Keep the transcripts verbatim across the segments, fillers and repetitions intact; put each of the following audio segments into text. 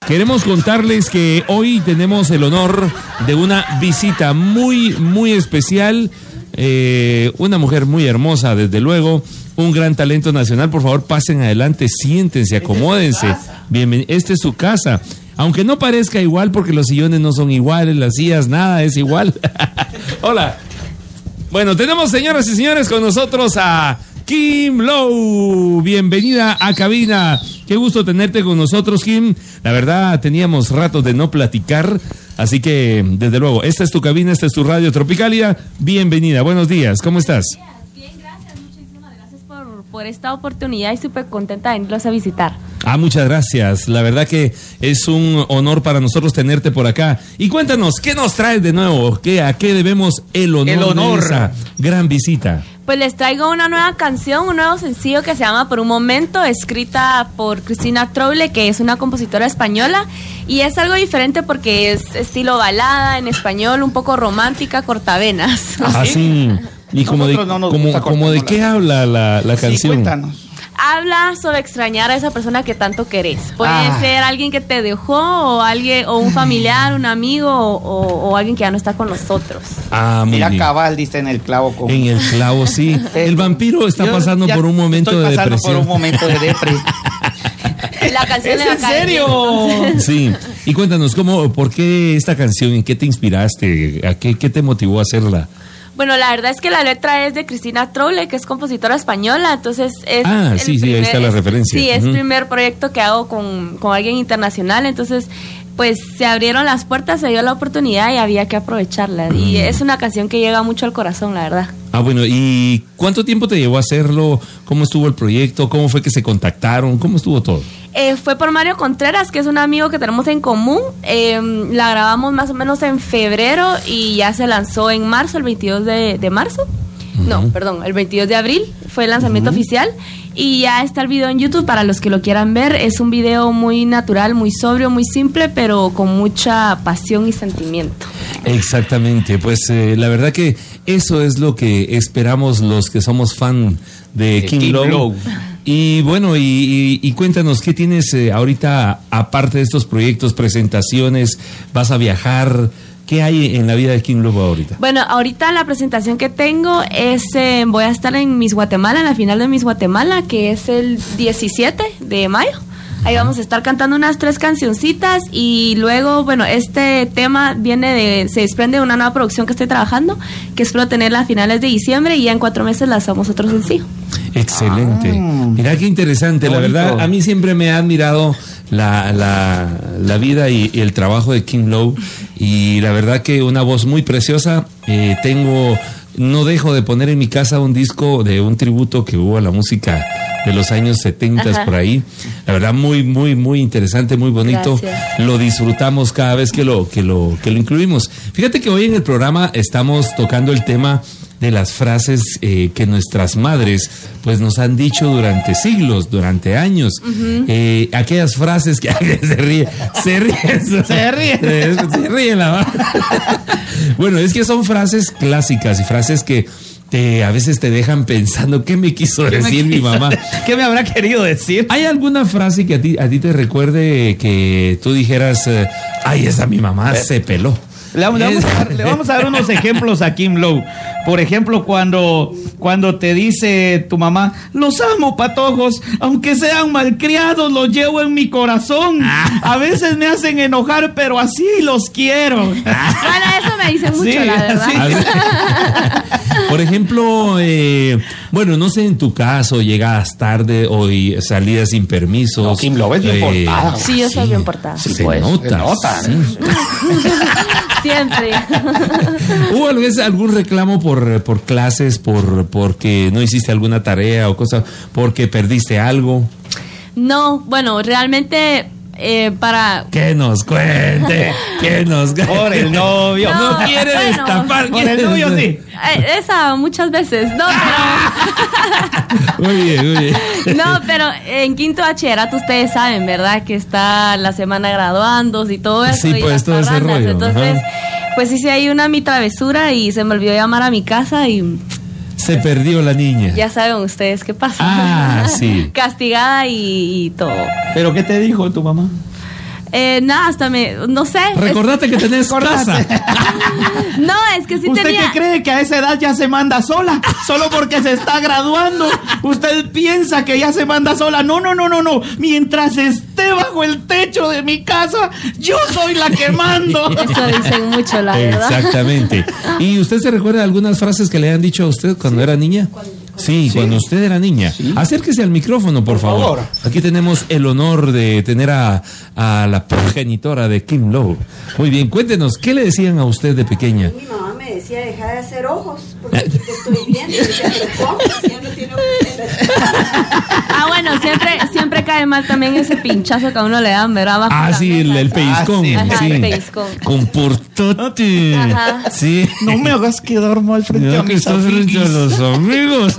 Queremos contarles que hoy tenemos el honor de una visita muy, muy especial. Eh, una mujer muy hermosa, desde luego, un gran talento nacional. Por favor, pasen adelante, siéntense, acomódense. Bienven- esta es su casa. Aunque no parezca igual, porque los sillones no son iguales, las sillas, nada es igual. Hola. Bueno, tenemos, señoras y señores, con nosotros a Kim Lowe. Bienvenida a cabina. Qué gusto tenerte con nosotros, Kim. La verdad, teníamos ratos de no platicar, así que, desde luego, esta es tu cabina, esta es tu radio Tropicalia. Bienvenida, buenos días, ¿cómo estás? Bien, gracias, muchísimas gracias por, por esta oportunidad y súper contenta de venirlos a visitar. Ah, muchas gracias. La verdad que es un honor para nosotros tenerte por acá. Y cuéntanos, ¿qué nos traes de nuevo? ¿Qué, ¿A qué debemos el honor, El honor. de esa gran visita? Pues les traigo una nueva canción, un nuevo sencillo que se llama Por un Momento, escrita por Cristina Trouble, que es una compositora española, y es algo diferente porque es estilo balada en español, un poco romántica, cortavenas. Ah, sí. ¿Y como de, Nosotros no nos como, gusta como de qué habla la, la Sí, canción? cuéntanos. Habla sobre extrañar a esa persona que tanto querés. Puede Ah. ser alguien que te dejó, o alguien, o un familiar, un amigo, o, o- o alguien que ya no está con nosotros. Ah, muy Mira, bien. cabal, diste en el clavo. Con... En el clavo, sí. El vampiro está Yo pasando ya por un momento estoy de pasando depresión. por un momento de depresión. La canción ¿Es le va a en caer bien, serio? entonces. Sí. Y cuéntanos, ¿cómo, por qué esta canción? ¿En qué te inspiraste? ¿A qué, qué te motivó a hacerla? Bueno, la verdad es que la letra es de Cristina Trouble, que es compositora española, entonces es... Ah, el sí, sí, ahí está la es- referencia. Sí, es el Ujú. primer proyecto que hago con, con alguien internacional, entonces pues se abrieron las puertas, se dio la oportunidad y había que aprovecharla. Y Mm. es una canción que llega mucho al corazón, la verdad. Ah, bueno, ¿y cuánto tiempo te llevó a hacerlo? ¿Cómo estuvo el proyecto? ¿Cómo fue que se contactaron? ¿Cómo estuvo todo? Eh, fue por Mario Contreras, que es un amigo que tenemos en común. Eh, la grabamos más o menos en febrero y ya se lanzó en marzo, el veintidós de, de marzo. No, Ujú. perdón, el veintidós de abril fue el lanzamiento oficial y ya está el video en YouTube para los que lo quieran ver. Es un video muy natural, muy sobrio, muy simple, pero con mucha pasión y sentimiento. Exactamente, pues eh, la verdad que eso es lo que esperamos los que somos fan de De Kim, Kim Lowe. Lowe. Y bueno, y, y- y cuéntanos, ¿qué tienes eh, ahorita, aparte de estos proyectos, presentaciones? ¿Vas a viajar? ¿Qué hay en la vida de Kim Lowe ahorita? Bueno, ahorita la presentación que tengo es, eh, voy a estar en Miss Guatemala, en la final de Miss Guatemala, que es el diecisiete de mayo. Ahí vamos a estar cantando unas tres cancioncitas y luego, bueno, este tema viene de, se desprende de una nueva producción que estoy trabajando, que espero tenerla a finales de diciembre y ya en cuatro meses lanzamos otro sencillo. Excelente. Ah. Mira qué interesante, Qué la bonito. verdad, a mí siempre me ha admirado la, la, la vida y, y el trabajo de Kim Lowe, y la verdad que una voz muy preciosa. Eh, tengo, no dejo de poner en mi casa un disco de un tributo que hubo a la música de los años setenta Ajá. por ahí. La verdad, muy, muy, muy interesante, muy bonito. Gracias. Lo disfrutamos cada vez que lo, que lo, que lo incluimos. Fíjate que hoy en el programa estamos tocando el tema de las frases eh, que nuestras madres pues nos han dicho durante siglos, durante años. Eh, aquellas frases que se ríe, se ríe, Se ríe. se, se ríe la ma- Bueno, es que son frases clásicas y frases que te, a veces te dejan pensando qué me quiso ¿Qué me decir mi quiso- mamá. ¿Qué me habrá querido decir? ¿Hay alguna frase que a ti, a ti te recuerde que tú dijeras, eh, ay, esa mi mamá se peló? Le vamos, le vamos a dar, le vamos a dar unos ejemplos a Kim Lowe. Por ejemplo, cuando, cuando te dice tu mamá, los amo, patojos, aunque sean malcriados, los llevo en mi corazón. A veces me hacen enojar, pero así los quiero. Bueno, eso me dice mucho, Sí, la verdad. sí. Por ejemplo, eh, bueno, no sé en tu caso, llegadas tarde o y salías sin permisos. No, Kim Lowe es bien portada. Sí, yo soy bien portada. Se pues, nota. se nota. Sí. Siempre. ¿Hubo alguna vez algún reclamo por, por clases, por porque no hiciste alguna tarea o cosa, porque perdiste algo? No, bueno, realmente eh, para... Que nos cuente, que nos Por el novio. No, No, quiere bueno. destapar. Por quiere el novio, sí. eh, esa muchas veces, no, pero... Muy bien, muy bien. No, pero en quinto bachillerato ustedes saben, ¿verdad? Que está la semana graduándose y todo eso. Sí, y pues, las todo ese parrandas. rollo, Entonces, ajá. pues hice ahí una mi travesura y se me olvidó llamar a mi casa y Se perdió la niña. ya saben ustedes qué pasa. Ah, sí. Castigada y, y todo. ¿Pero qué te dijo tu mamá? Eh, nada, hasta me, no sé. Recordate es... que tenés casa. No, es que sí ¿Usted tenía... qué cree que a esa edad ya se manda sola? Solo porque se está graduando. Usted piensa que ya se manda sola. No, no, no, no, no. Mientras esté bajo el techo de mi casa, yo soy la que mando. Eso dicen mucho, la verdad. Exactamente. ¿Y usted se recuerda algunas frases que le han dicho a usted cuando sí. era niña? Sí, sí, cuando usted era niña. Sí. Acérquese al micrófono, por, por favor. favor. Aquí tenemos el honor de tener a, a la progenitora de Kim Lowe. Muy bien, cuéntenos, ¿qué le decían a usted de pequeña? Mi mamá me decía, deja de hacer ojos, porque te estoy viendo. Y decía, pero ¿cómo? Ya no tiene ojos. Ah, bueno, siempre, siempre cae mal también ese pinchazo que a uno le dan, ¿verdad? Bajo ah, sí, el, el pellizcón. Ah, sí. Ajá, sí. el pellizcón. Comportate. Ajá. Sí. No me hagas quedar mal frente no, a mis amigos. Frente a los amigos.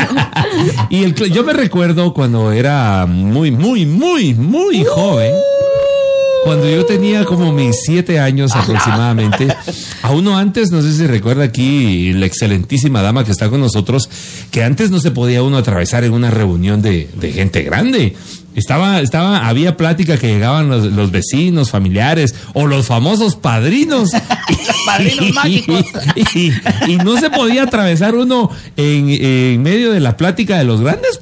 Y el, yo me recuerdo cuando era muy, muy, muy, muy joven. Cuando yo tenía como mis siete años aproximadamente, a uno antes, no sé si recuerda aquí la excelentísima dama que está con nosotros, que antes no se podía uno atravesar en una reunión de, de gente grande. Estaba, estaba, había plática que llegaban los, los vecinos, familiares o los famosos padrinos. Los padrinos mágicos. Y, y, y no se podía atravesar uno en, en medio de la plática de los grandes.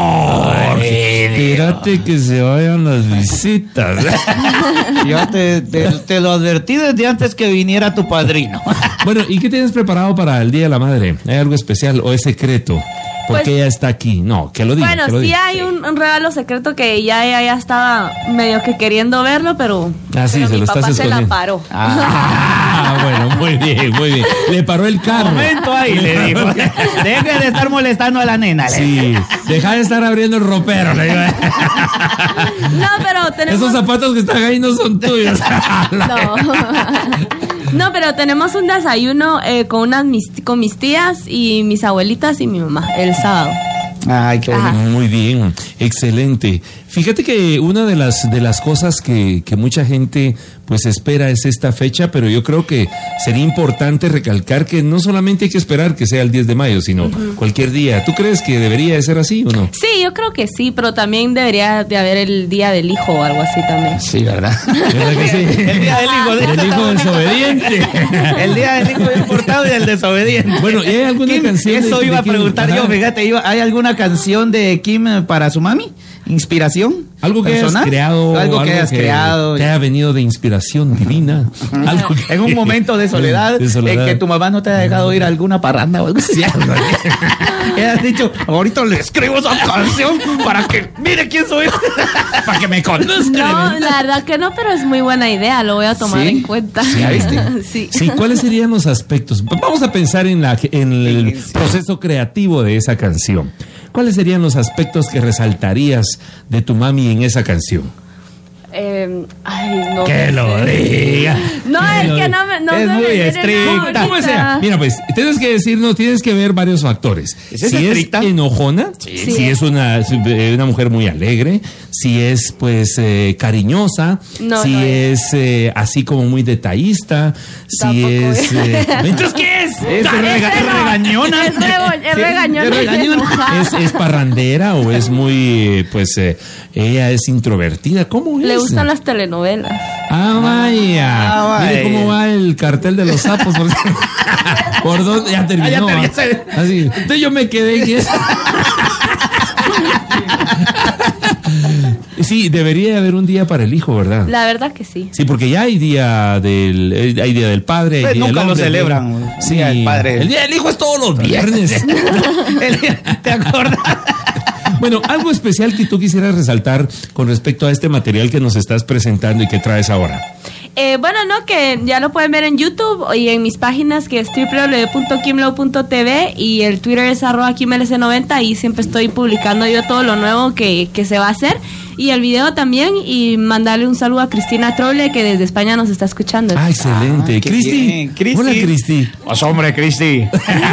Espérate que se vayan las visitas. Yo te, te, te lo advertí desde antes que viniera tu padrino. Bueno, ¿y qué tienes preparado para el Día de la Madre? ¿Hay algo especial o es secreto? Porque pues, ella está aquí. No, que lo diga. Bueno, que lo sí diga. hay un, un regalo secreto que ya, ya, ya estaba medio que queriendo verlo, pero, ah, sí, pero se mi lo papá estás se la paró. Ah, bueno, muy bien, muy bien. Le paró el carro. Un momento ahí, le, le dijo. Deje de estar molestando a la nena. Sí, deja de estar abriendo el ropero. Le digo. No, pero tenemos... Esos zapatos que están ahí no son tuyos. No. No, pero tenemos un desayuno eh, con unas mis, con mis tías y mis abuelitas y mi mamá el sábado. Ay, qué bonito. Muy bien, excelente. Fíjate que una de las de las cosas que, que mucha gente pues espera es esta fecha, pero yo creo que sería importante recalcar que no solamente hay que esperar que sea el diez de mayo, sino uh-huh. cualquier día. ¿Tú crees que debería de ser así o no? Sí, yo creo que sí, pero también debería de haber el día del hijo o algo así también. Sí, ¿verdad? ¿Verdad que sí? El día del hijo. El hijo desobediente. El día del hijo bien portado y el desobediente. Bueno, ¿y hay alguna Kim, canción? Eso de, iba de a preguntar Kim? yo, fíjate, iba, ¿hay alguna canción de Kim para su mami? ¿Inspiración? Algo que personal? hayas creado. Algo, algo que hayas que creado. Te haya venido de inspiración divina. Algo que, en un momento de soledad, de soledad, en que tu mamá no te ha dejado ir a alguna parranda o algo así. Y has dicho, ahorita le escribo esa canción para que mire quién soy. Para que me conozca. No, la verdad que no, pero es muy buena idea. Lo voy a tomar ¿Sí? en cuenta. ¿Sí? ¿Viste? Sí. Sí, ¿cuáles serían los aspectos? Vamos a pensar en, la, en el proceso creativo de esa canción. ¿Cuáles serían los aspectos que resaltarías de tu mami en esa canción? Eh, ay, no. Que lo diga. No, que es lo que diga. no me. No Es me muy viene estricta. nada ¿Cómo sea? ahorita. Mira, pues, tienes que decirnos, tienes que ver varios factores. ¿Es si estricta? es enojona, Sí. si es una, una mujer muy alegre, si es, pues, eh, cariñosa, No, si no es eh, así como muy detallista, si Tampoco es... es. Eh, ¿entonces qué es? Es rega- Ese no. regañona. Es, rego- es Sí, regañona. es regañona. y enojada. ¿Es, es parrandera o es muy, pues, eh, ella es introvertida? ¿Cómo es? Le gustan las telenovelas. Ah, vaya. Ah, Mire vaya. cómo va el cartel de los sapos. Por, por dónde ya terminó. Ah, ya terminó. ¿Ah? Así. Entonces yo me quedé en eso. Sí, debería haber un día para el hijo, ¿verdad? La verdad que sí. Sí, porque ya hay día del, eh, hay día del padre, hay Pues día nunca del lo hombre, celebran, ¿no? el Sí, día del padre. El día del hijo es todos los viernes. ¿Te acuerdas? Bueno, algo especial que tú quisieras resaltar con respecto a este material que nos estás presentando y que traes ahora. Eh, bueno, no, que ya lo pueden ver en YouTube y en mis páginas que es doble u doble u doble u punto kimlow punto t v y el Twitter es arroba kim l c noventa y siempre estoy publicando yo todo lo nuevo que, que se va a hacer y el video también y mandarle un saludo a Cristina Troble que desde España nos está escuchando. Ah, excelente. Ah, qué Cristi. bien. Cristi. Hola, Cristi. Pues hombre, Cristi.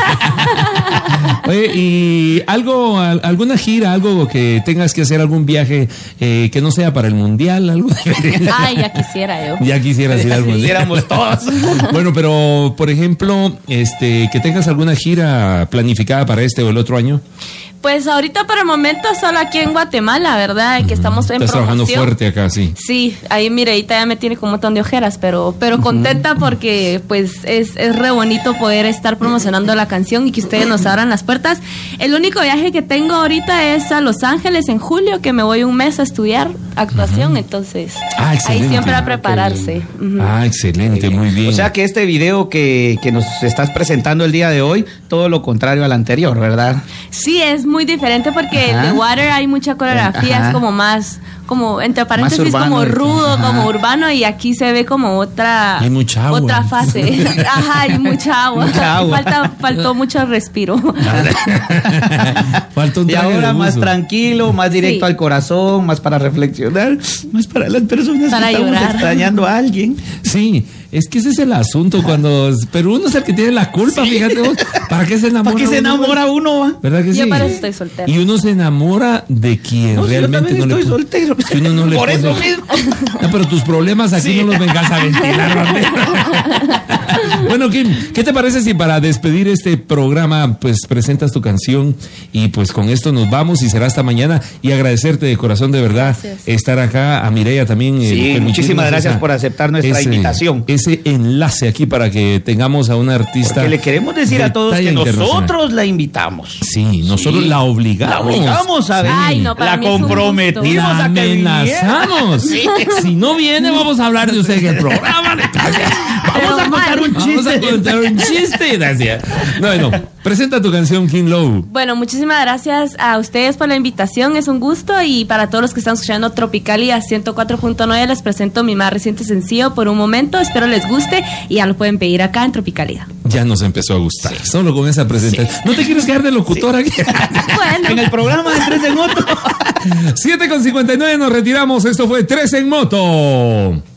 Oye, y algo, al- alguna gira, algo que tengas que hacer, algún viaje eh, que no sea para el mundial, algo. Ay, ya quisiera yo. Ya quisieras ir al mundial. Quisiéramos todos. Bueno, pero por ejemplo, este, que tengas alguna gira planificada para este o el otro año. Pues ahorita por el momento solo aquí en Guatemala, ¿verdad? Que estamos en Estás trabajando promoción. fuerte acá, sí. Sí, ahí Mireita ya me tiene con un montón de ojeras, pero, pero contenta porque pues es, es re bonito poder estar promocionando la canción y que ustedes nos abran las puertas. El único viaje que tengo ahorita es a Los Ángeles en julio, que me voy un mes a estudiar actuación, uh-huh. entonces ah, ahí siempre a prepararse. Uh-huh. Ah, excelente, muy bien. O sea que este video que, que nos estás presentando el día de hoy, todo lo contrario al anterior, ¿verdad? Sí, es muy diferente porque en The Water hay mucha coreografía, ajá. es como más, como entre paréntesis, urbano, como rudo, ajá. como urbano, y aquí se ve como otra, hay mucha agua. otra fase. Ajá, hay mucha agua. Mucha agua. Falta, faltó mucho respiro. Falta un y ahora más tranquilo, más directo sí. al corazón, más para reflexionar, más para las personas para que estamos llorar. extrañando a alguien. Sí. Es que ese es el asunto cuando... Pero uno es el que tiene la culpa, sí. fíjate vos. ¿Para qué se enamora ¿Para qué se enamora uno? uno ¿Verdad que sí? Yo para eso estoy soltera. Y uno se enamora de quien no, realmente yo no estoy le... soltero. Que uno no le Por pone... eso mismo. No, pero tus problemas aquí sí. no los vengas a ventilar. Bueno, Kim, ¿qué te parece si para despedir este programa pues presentas tu canción y pues con esto nos vamos y será hasta mañana? Y agradecerte de corazón de verdad gracias. estar acá, a Mireia también. Sí, eh, muchísimas gracias esa, por aceptar nuestra ese, invitación. Ese enlace aquí para que tengamos a una artista. Porque le queremos decir de a todos que nosotros la invitamos. Sí, nosotros sí. la obligamos. La obligamos a venir. Ay, no, la comprometimos la a que amenazamos. Sí. Si no viene, vamos a hablar de usted en el programa. Vamos a contar un chiste. Vamos a contar un chiste. Gracias. Bueno, presenta tu canción, Kim Lowe. Bueno, muchísimas gracias a ustedes por la invitación. Es un gusto. Y para todos los que están escuchando Tropicalia ciento cuatro punto nueve, les presento mi más reciente sencillo, Por un Momento. Espero les guste y ya lo pueden pedir acá en Tropicalia. Ya nos empezó a gustar. Sí. Solo con esa presentación. Sí. ¿No te quieres quedar de locutor sí. aquí? Bueno. En el programa de Tres en Moto. siete con cincuenta y nueve nos retiramos. Esto fue Tres en Moto.